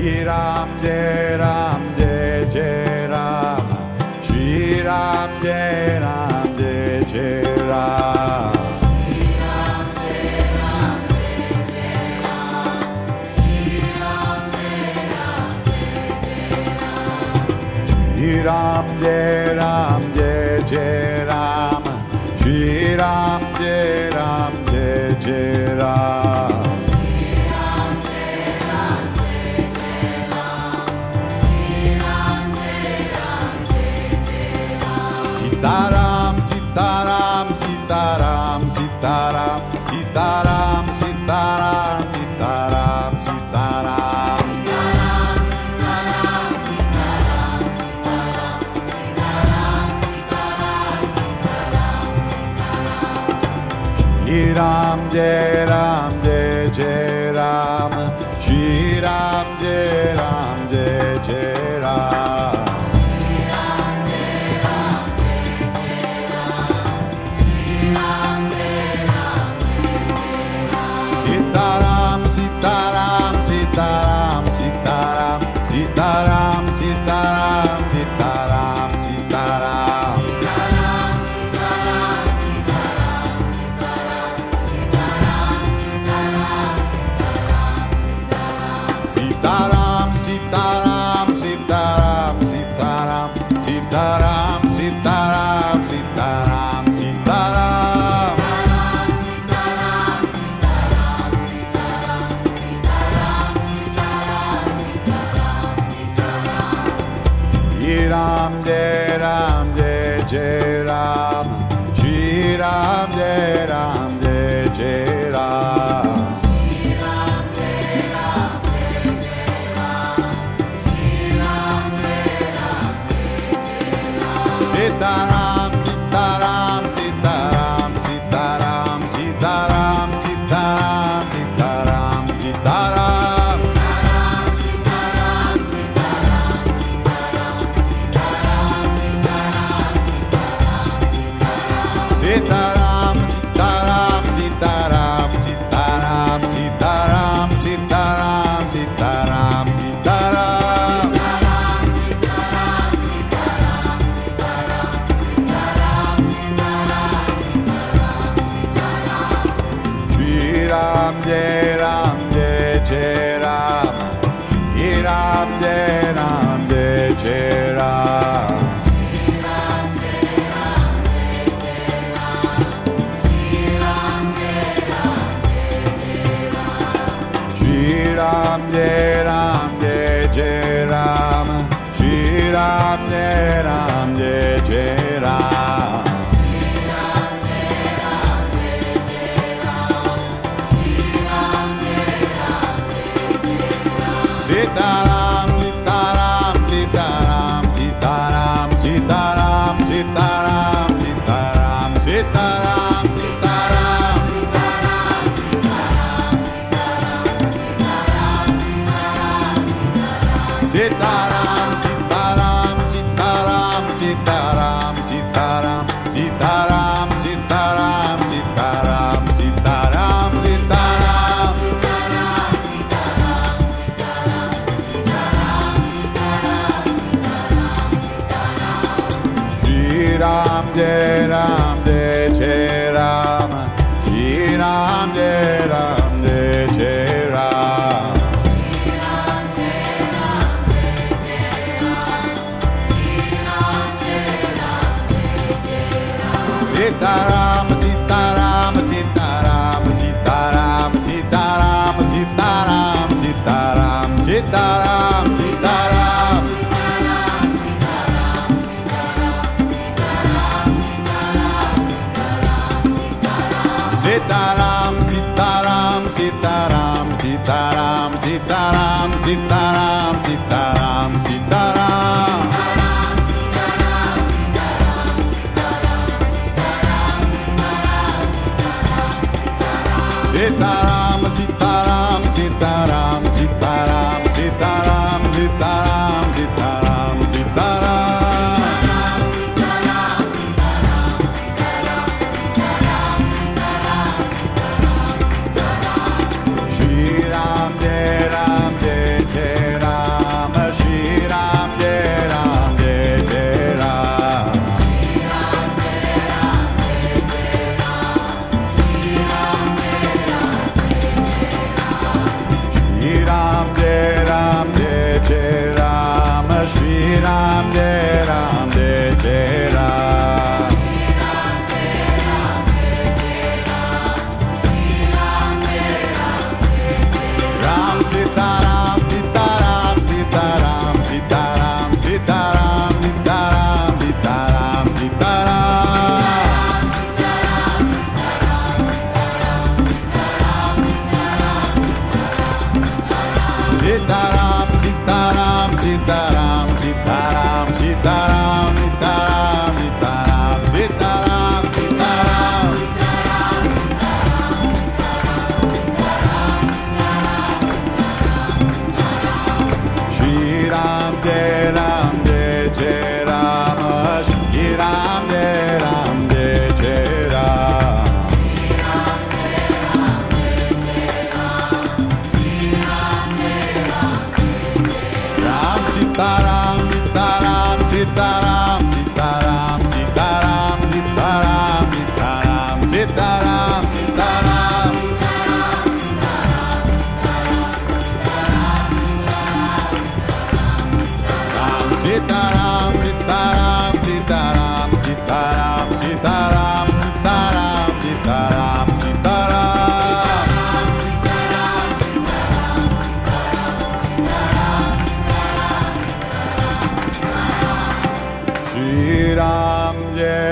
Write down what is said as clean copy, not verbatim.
Ram Jai Ram Jai Jai Ram, Shri Ram Jai Ram Jai Jai Ram. Ram Jai Ram Jai Jai Ram, Shri Ram Jai Ram Jai Jai Ram. Sitaram, Sitaram, Sitaram, Sitaram, Sitaram, Sitaram, Sitaram, Sitaram. Ram Jai Ram Jai Jai Ram, Shri Ram Jai Ram Jai Jai Ram. Sitaram, Sitaram, Sitaram, Sitaram, Sitaram, Sitaram, Sitaram, Sitaram. Sitaram, Sitaram, Sitaram, Sitaram, Sitaram, Sitaram, Sitaram, Sitaram. Ram Jai Ram Jai Jai Ram, Shri Ram Jai Ram Jai Jai Ram. Sitaram, Sitaram, Sitaram, Sitaram, Sitaram, Sitaram, Sitaram, Sitaram. Sitaram, Sitaram, Sitaram, Sitaram, Sitaram, Sitaram, Sitaram, Sitaram. Shri Ram Jai Ram Jai Jai Ram, Shri Ram Jai Ram Jai Jai Ram. Shri Ram Jai Ram Jai Jai Ram, Shri Ram Jai Ram Jai Jai Ram. Sitaram, Sitaram, Sitaram, Sitaram, Sitaram, Sitaram, Sitaram, Sitaram, Sitaram. Sitaram, Sitaram, Sitaram, Sitaram, Sitaram, Sitaram, Sitaram, Sitaram, Sitaram, Sitaram. Shri Ram Jai Ram Jai Jai Ram, Shri Ram Jai Ram Jai Jai Ram. Sitaram, Sitaram, Sitaram, Sitaram, Sitaram, Sitaram, Sitaram, Sitaram, Sitaram. Sitaram, Sitaram, Sitaram, Sitaram, Sitaram, Sitaram, Sitaram, Sitaram. Sitaram, Sitaram, Sitaram, Sitaram, Sitaram, Sitaram, Sitaram, Sitaram. Shri Ram Jai Ram Jai Jai Ram. Sitaram, Sitaram, Sitaram, Sitaram, Sitaram, Sitaram, Sitaram. Shri Ram, Jai Ram, Jai Jai Ram, Shri Ram, Jai Ram, Jai Jai Ram. Sitaram, Sitaram, Sitaram, Sitaram, Sitaram, Sitaram, Sitaram, Sitaram, Sitaram. Sitaram, Sitaram, Sitaram, Sitaram, Sitaram, Sitaram, Sitaram, Sitaram. Shri Ram, Jai